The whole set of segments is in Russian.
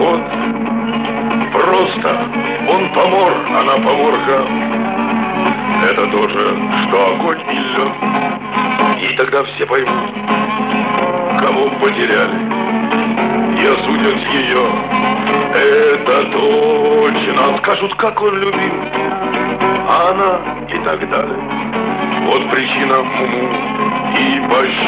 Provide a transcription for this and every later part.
вот просто он помор, она поморка. Это тоже, что огонь и лед. И тогда все поймут, кого потеряли, и осудят ее. Это точно. Скажут, как он любил, а она и так далее. Вот причина муму и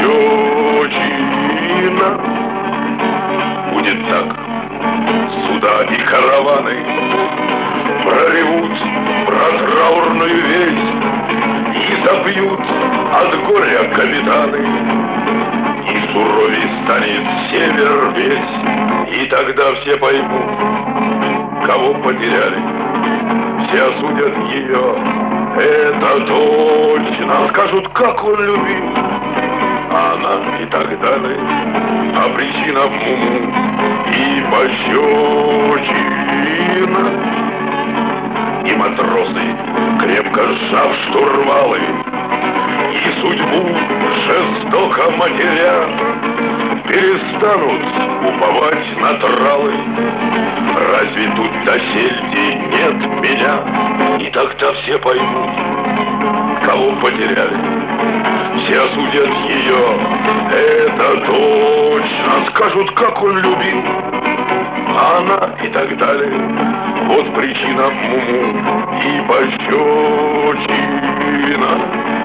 пощечина. Будет так. Суда и караваны проревут про траурную весть и забьют от горя капитаны. И суровей станет север весь, и тогда все поймут, кого потеряли, все осудят ее. Это точно. Скажут, как он любил, а она и так далее. А причина в муму и пощечина. И матросы, крепко сжав штурвалы, и судьбу жестоко матеря, перестанут уповать на тралы. Разве тут досель нет меня? И тогда все поймут, кого потеряли, все осудят ее. Это точно. Скажут, как он любил, а она и так далее. Вот причина муму и пощечина.